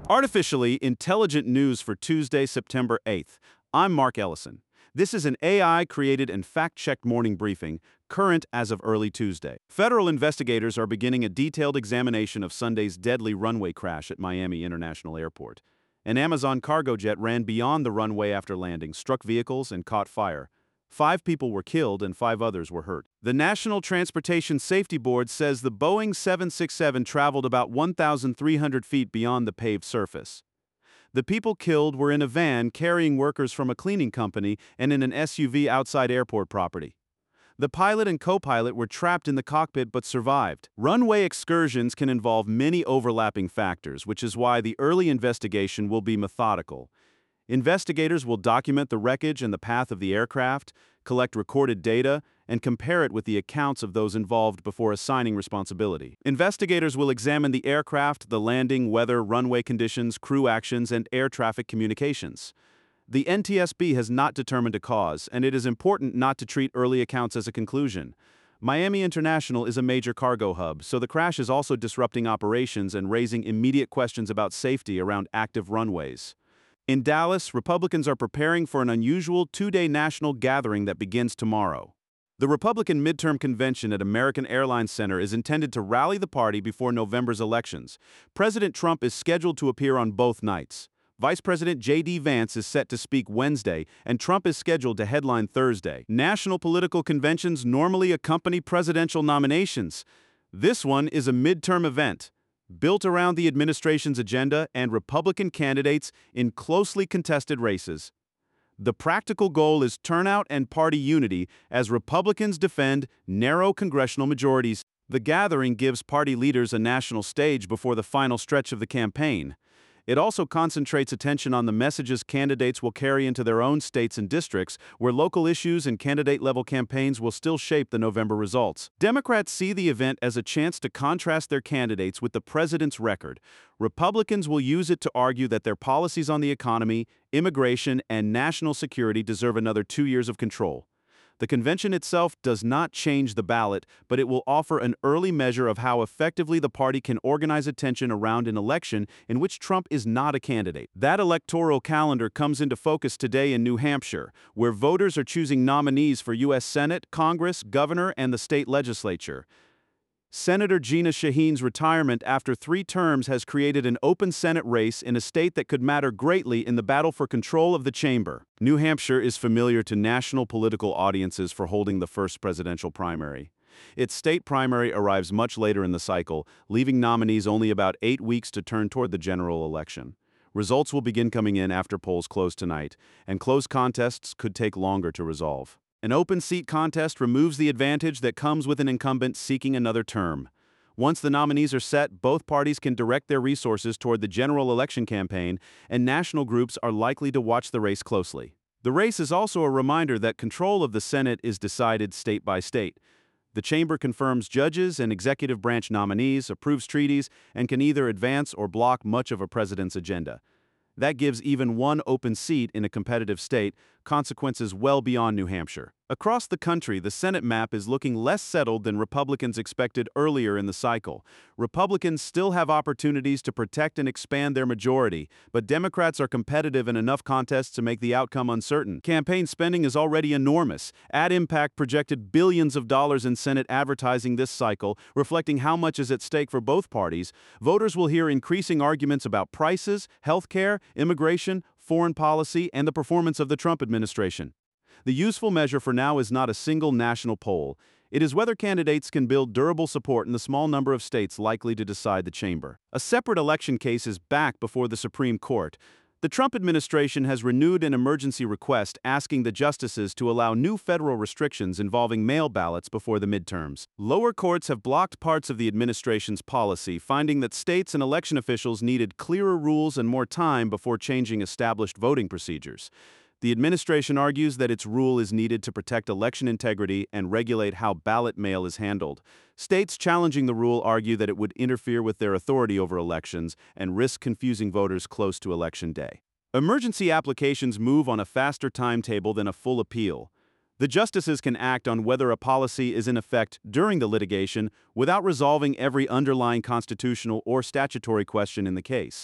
Artificially Intelligent News for Tuesday, September 8th. I'm Mark Ellison. This is an AI-created and fact-checked morning briefing, current as of early Tuesday. Federal investigators are beginning a detailed examination of Sunday's deadly runway crash at Miami International Airport. An Amazon cargo jet ran beyond the runway after landing, struck vehicles, and caught fire. 5 people were killed and 5 others were hurt. The National Transportation Safety Board says the Boeing 767 traveled about 1,300 feet beyond the paved surface. The people killed were in a van carrying workers from a cleaning company and in an SUV outside airport property. The pilot and co-pilot were trapped in the cockpit but survived. Runway excursions can involve many overlapping factors, which is why the early investigation will be methodical. Investigators will document the wreckage and the path of the aircraft, collect recorded data, and compare it with the accounts of those involved before assigning responsibility. Investigators will examine the aircraft, the landing, weather, runway conditions, crew actions, and air traffic communications. The NTSB has not determined a cause, and it is important not to treat early accounts as a conclusion. Miami International is a major cargo hub, so the crash is also disrupting operations and raising immediate questions about safety around active runways. In Dallas, Republicans are preparing for an unusual 2-day national gathering that begins tomorrow. The Republican midterm convention at American Airlines Center is intended to rally the party before November's elections. President Trump is scheduled to appear on both nights. Vice President J.D. Vance is set to speak Wednesday, and Trump is scheduled to headline Thursday. National political conventions normally accompany presidential nominations. This one is a midterm event, built around the administration's agenda and Republican candidates in closely contested races. The practical goal is turnout and party unity as Republicans defend narrow congressional majorities. The gathering gives party leaders a national stage before the final stretch of the campaign. It also concentrates attention on the messages candidates will carry into their own states and districts, where local issues and candidate-level campaigns will still shape the November results. Democrats see the event as a chance to contrast their candidates with the president's record. Republicans will use it to argue that their policies on the economy, immigration, and national security deserve another 2 years of control. The convention itself does not change the ballot, but it will offer an early measure of how effectively the party can organize attention around an election in which Trump is not a candidate. That electoral calendar comes into focus today in New Hampshire, where voters are choosing nominees for U.S. Senate, Congress, governor, and the state legislature. Senator Jeanna Shaheen's retirement after 3 terms has created an open Senate race in a state that could matter greatly in the battle for control of the chamber. New Hampshire is familiar to national political audiences for holding the first presidential primary. Its state primary arrives much later in the cycle, leaving nominees only about 8 weeks to turn toward the general election. Results will begin coming in after polls close tonight, and close contests could take longer to resolve. An open seat contest removes the advantage that comes with an incumbent seeking another term. Once the nominees are set, both parties can direct their resources toward the general election campaign, and national groups are likely to watch the race closely. The race is also a reminder that control of the Senate is decided state by state. The chamber confirms judges and executive branch nominees, approves treaties, and can either advance or block much of a president's agenda. That gives even one open seat in a competitive state consequences well beyond New Hampshire. Across the country, the Senate map is looking less settled than Republicans expected earlier in the cycle. Republicans still have opportunities to protect and expand their majority, but Democrats are competitive in enough contests to make the outcome uncertain. Campaign spending is already enormous. AdImpact projected billions of dollars in Senate advertising this cycle, reflecting how much is at stake for both parties. Voters will hear increasing arguments about prices, health care, immigration, foreign policy, and the performance of the Trump administration. The useful measure for now is not a single national poll. It is whether candidates can build durable support in the small number of states likely to decide the chamber. A separate election case is back before the Supreme Court. The Trump administration has renewed an emergency request asking the justices to allow new federal restrictions involving mail ballots before the midterms. Lower courts have blocked parts of the administration's policy, finding that states and election officials needed clearer rules and more time before changing established voting procedures. The administration argues that its rule is needed to protect election integrity and regulate how ballot mail is handled. States challenging the rule argue that it would interfere with their authority over elections and risk confusing voters close to Election Day. Emergency applications move on a faster timetable than a full appeal. The justices can act on whether a policy is in effect during the litigation without resolving every underlying constitutional or statutory question in the case.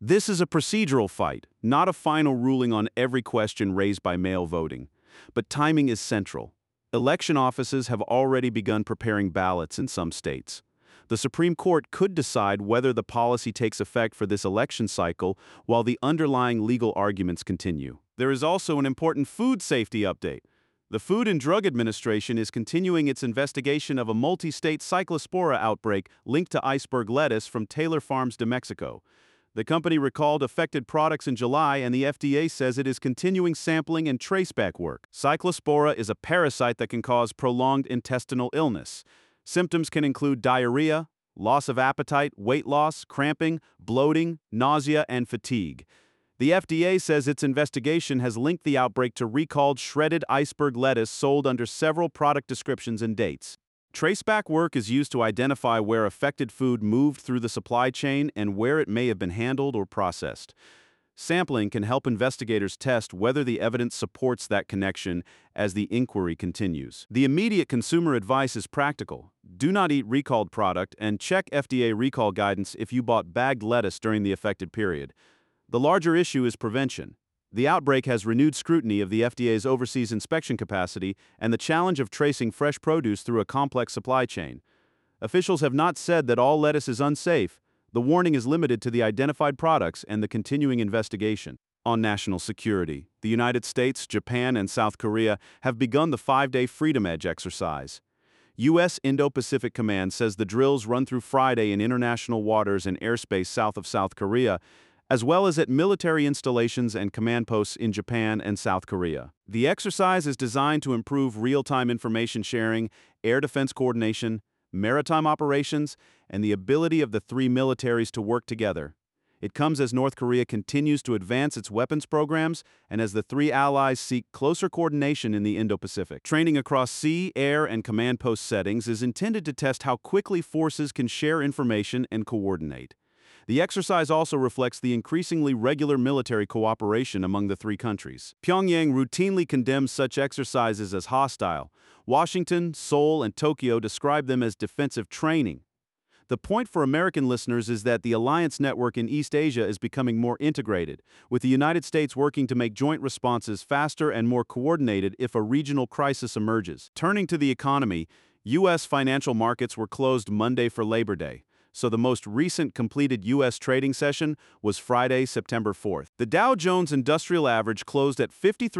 This is a procedural fight, not a final ruling on every question raised by mail voting. But timing is central. Election offices have already begun preparing ballots in some states. The Supreme Court could decide whether the policy takes effect for this election cycle while the underlying legal arguments continue. There is also an important food safety update. The Food and Drug Administration is continuing its investigation of a multi-state cyclospora outbreak linked to iceberg lettuce from Taylor Farms de Mexico. The company recalled affected products in July, and the FDA says it is continuing sampling and traceback work. Cyclospora is a parasite that can cause prolonged intestinal illness. Symptoms can include diarrhea, loss of appetite, weight loss, cramping, bloating, nausea, and fatigue. The FDA says its investigation has linked the outbreak to recalled shredded iceberg lettuce sold under several product descriptions and dates. Traceback work is used to identify where affected food moved through the supply chain and where it may have been handled or processed. Sampling can help investigators test whether the evidence supports that connection as the inquiry continues. The immediate consumer advice is practical. Do not eat recalled product and check FDA recall guidance if you bought bagged lettuce during the affected period. The larger issue is prevention. The outbreak has renewed scrutiny of the FDA's overseas inspection capacity and the challenge of tracing fresh produce through a complex supply chain. Officials have not said that all lettuce is unsafe. The warning is limited to the identified products and the continuing investigation. On national security, the United States, Japan, and South Korea have begun the 5-day Freedom Edge exercise. U.S. Indo-Pacific Command says the drills run through Friday in international waters and airspace south of South Korea, as well as at military installations and command posts in Japan and South Korea. The exercise is designed to improve real-time information sharing, air defense coordination, maritime operations, and the ability of the three militaries to work together. It comes as North Korea continues to advance its weapons programs and as the three allies seek closer coordination in the Indo-Pacific. Training across sea, air, and command post settings is intended to test how quickly forces can share information and coordinate. The exercise also reflects the increasingly regular military cooperation among the three countries. Pyongyang routinely condemns such exercises as hostile. Washington, Seoul, and Tokyo describe them as defensive training. The point for American listeners is that the alliance network in East Asia is becoming more integrated, with the United States working to make joint responses faster and more coordinated if a regional crisis emerges. Turning to the economy, U.S. financial markets were closed Monday for Labor Day, so the most recent completed U.S. trading session was Friday, September 4th. The Dow Jones Industrial Average closed at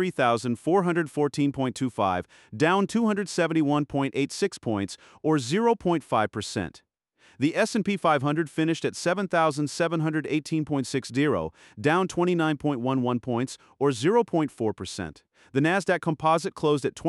53,414.25, down 271.86 points, or 0.5%. The S&P 500 finished at 7,718.60, down 29.11 points, or 0.4%. The Nasdaq Composite closed at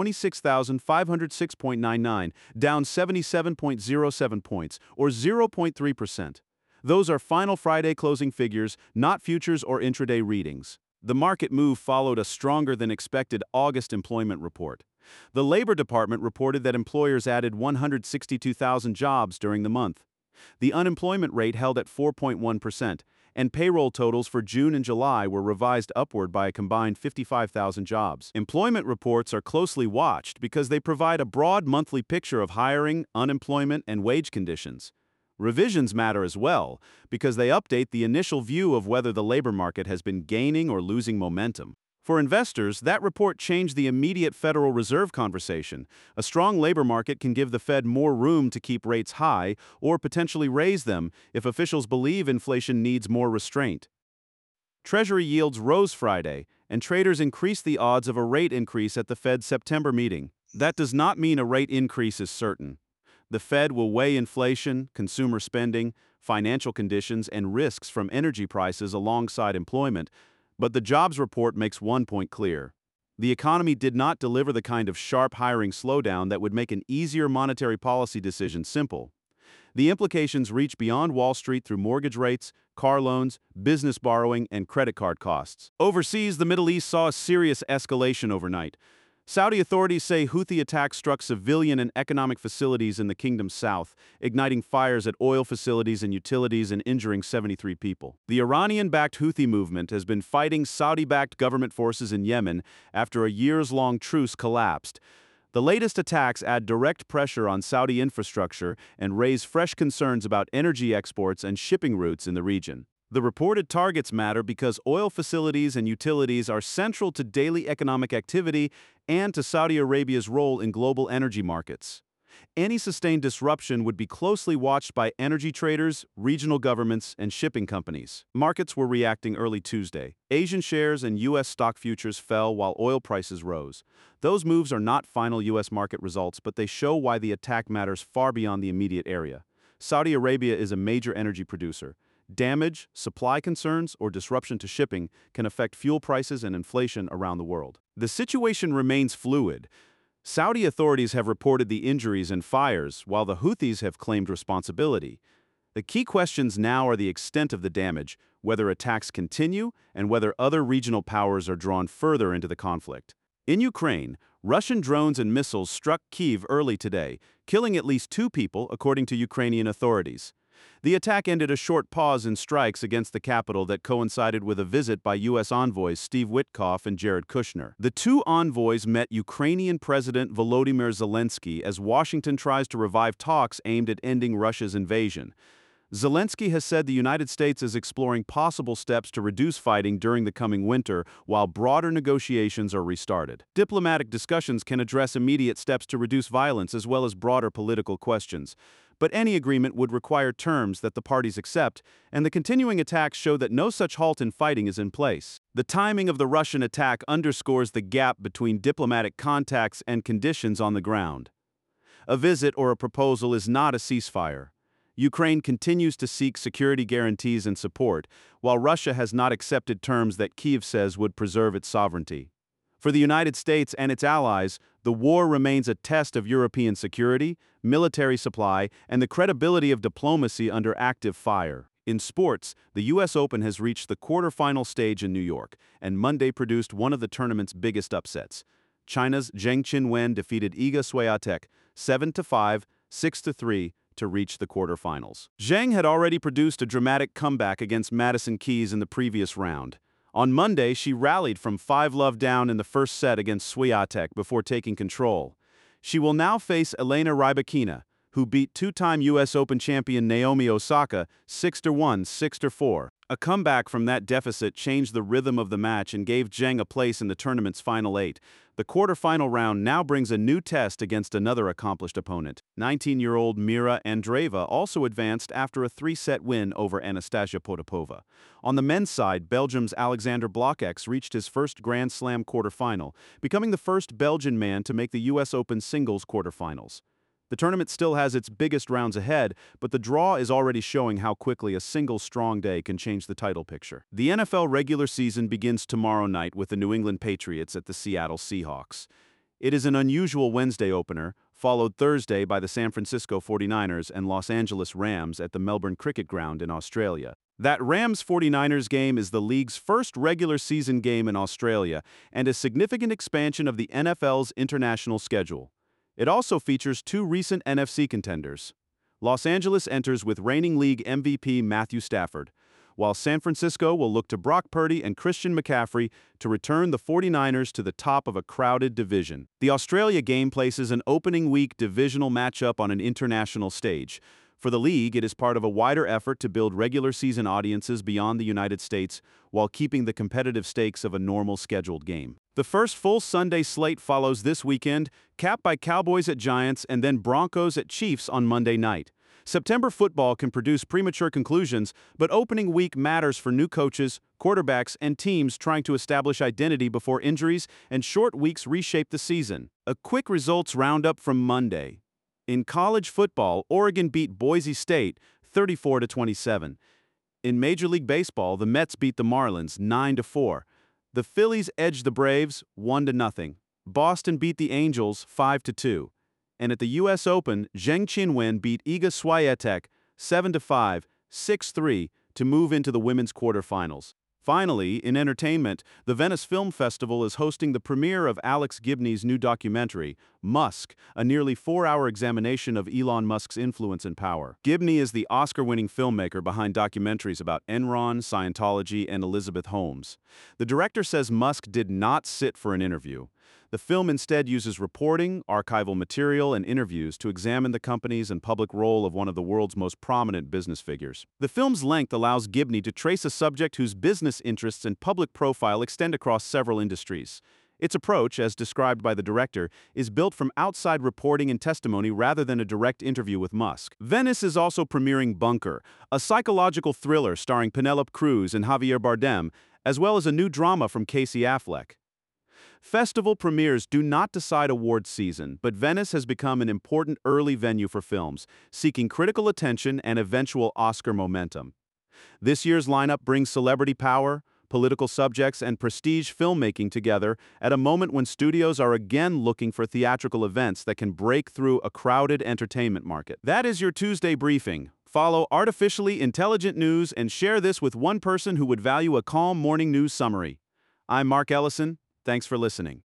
26,506.99, down 77.07 points, or 0.3%. Those are final Friday closing figures, not futures or intraday readings. The market move followed a stronger than expected August employment report. The Labor Department reported that employers added 162,000 jobs during the month. The unemployment rate held at 4.1%, and payroll totals for June and July were revised upward by a combined 55,000 jobs. Employment reports are closely watched because they provide a broad monthly picture of hiring, unemployment, and wage conditions. Revisions matter as well because they update the initial view of whether the labor market has been gaining or losing momentum. For investors, that report changed the immediate Federal Reserve conversation. A strong labor market can give the Fed more room to keep rates high or potentially raise them if officials believe inflation needs more restraint. Treasury yields rose Friday, and traders increased the odds of a rate increase at the Fed's September meeting. That does not mean a rate increase is certain. The Fed will weigh inflation, consumer spending, financial conditions, and risks from energy prices alongside employment. But the jobs report makes one point clear. The economy did not deliver the kind of sharp hiring slowdown that would make an easier monetary policy decision simple. The implications reach beyond Wall Street through mortgage rates, car loans, business borrowing, and credit card costs. Overseas, the Middle East saw a serious escalation overnight. Saudi authorities say Houthi attacks struck civilian and economic facilities in the kingdom's south, igniting fires at oil facilities and utilities and injuring 73 people. The Iranian-backed Houthi movement has been fighting Saudi-backed government forces in Yemen after a years-long truce collapsed. The latest attacks add direct pressure on Saudi infrastructure and raise fresh concerns about energy exports and shipping routes in the region. The reported targets matter because oil facilities and utilities are central to daily economic activity and to Saudi Arabia's role in global energy markets. Any sustained disruption would be closely watched by energy traders, regional governments, and shipping companies. Markets were reacting early Tuesday. Asian shares and U.S. stock futures fell while oil prices rose. Those moves are not final U.S. market results, but they show why the attack matters far beyond the immediate area. Saudi Arabia is a major energy producer. Damage, supply concerns, or disruption to shipping can affect fuel prices and inflation around the world. The situation remains fluid. Saudi authorities have reported the injuries and fires, while the Houthis have claimed responsibility. The key questions now are the extent of the damage, whether attacks continue, and whether other regional powers are drawn further into the conflict. In Ukraine, Russian drones and missiles struck Kyiv early today, killing at least 2 people, according to Ukrainian authorities. The attack ended a short pause in strikes against the capital that coincided with a visit by U.S. envoys Steve Witkoff and Jared Kushner. The 2 envoys met Ukrainian President Volodymyr Zelensky as Washington tries to revive talks aimed at ending Russia's invasion. Zelensky has said the United States is exploring possible steps to reduce fighting during the coming winter while broader negotiations are restarted. Diplomatic discussions can address immediate steps to reduce violence as well as broader political questions. But any agreement would require terms that the parties accept, and the continuing attacks show that no such halt in fighting is in place. The timing of the Russian attack underscores the gap between diplomatic contacts and conditions on the ground. A visit or a proposal is not a ceasefire. Ukraine continues to seek security guarantees and support, while Russia has not accepted terms that Kyiv says would preserve its sovereignty. For the United States and its allies, the war remains a test of European security, military supply, and the credibility of diplomacy under active fire. In sports, the U.S. Open has reached the quarterfinal stage in New York, and Monday produced one of the tournament's biggest upsets. China's Zheng Qinwen defeated Iga Swiatek 7-5, 6-3 to reach the quarterfinals. Zheng had already produced a dramatic comeback against Madison Keys in the previous round. On Monday, she rallied from 5-love down in the first set against Swiatek before taking control. She will now face Elena Rybakina, who beat 2-time U.S. Open champion Naomi Osaka 6-1, 6-4. A comeback from that deficit changed the rhythm of the match and gave Zheng a place in the tournament's final 8. The quarterfinal round now brings a new test against another accomplished opponent. 19-year-old Mira Andreeva also advanced after a 3-set win over Anastasia Potapova. On the men's side, Belgium's Alexander Blokx reached his first Grand Slam quarterfinal, becoming the first Belgian man to make the U.S. Open singles quarterfinals. The tournament still has its biggest rounds ahead, but the draw is already showing how quickly a single strong day can change the title picture. The NFL regular season begins tomorrow night with the New England Patriots at the Seattle Seahawks. It is an unusual Wednesday opener, followed Thursday by the San Francisco 49ers and Los Angeles Rams at the Melbourne Cricket Ground in Australia. That Rams-49ers game is the league's first regular season game in Australia and a significant expansion of the NFL's international schedule. It also features 2 recent NFC contenders. Los Angeles enters with reigning league MVP Matthew Stafford, while San Francisco will look to Brock Purdy and Christian McCaffrey to return the 49ers to the top of a crowded division. The Australia game places an opening week divisional matchup on an international stage. For the league, it is part of a wider effort to build regular season audiences beyond the United States while keeping the competitive stakes of a normal scheduled game. The first full Sunday slate follows this weekend, capped by Cowboys at Giants and then Broncos at Chiefs on Monday night. September football can produce premature conclusions, but opening week matters for new coaches, quarterbacks, and teams trying to establish identity before injuries and short weeks reshape the season. A quick results roundup from Monday. In college football, Oregon beat Boise State 34-27. In Major League Baseball, the Mets beat the Marlins 9-4. The Phillies edged the Braves 1-0. Boston beat the Angels 5-2. And at the U.S. Open, Zheng Qinwen beat Iga Swiatek 7-5, 6-3 to move into the women's quarterfinals. Finally, in entertainment, the Venice Film Festival is hosting the premiere of Alex Gibney's new documentary, Musk, a nearly 4-hour examination of Elon Musk's influence and power. Gibney is the Oscar-winning filmmaker behind documentaries about Enron, Scientology, and Elizabeth Holmes. The director says Musk did not sit for an interview. The film instead uses reporting, archival material, and interviews to examine the companies and public role of one of the world's most prominent business figures. The film's length allows Gibney to trace a subject whose business interests and public profile extend across several industries. Its approach, as described by the director, is built from outside reporting and testimony rather than a direct interview with Musk. Venice is also premiering Bunker, a psychological thriller starring Penelope Cruz and Javier Bardem, as well as a new drama from Casey Affleck. Festival premieres do not decide award season, but Venice has become an important early venue for films, seeking critical attention and eventual Oscar momentum. This year's lineup brings celebrity power, political subjects, and prestige filmmaking together at a moment when studios are again looking for theatrical events that can break through a crowded entertainment market. That is your Tuesday briefing. Follow Artificially Intelligent News and share this with one person who would value a calm morning news summary. I'm Mark Ellison. Thanks for listening.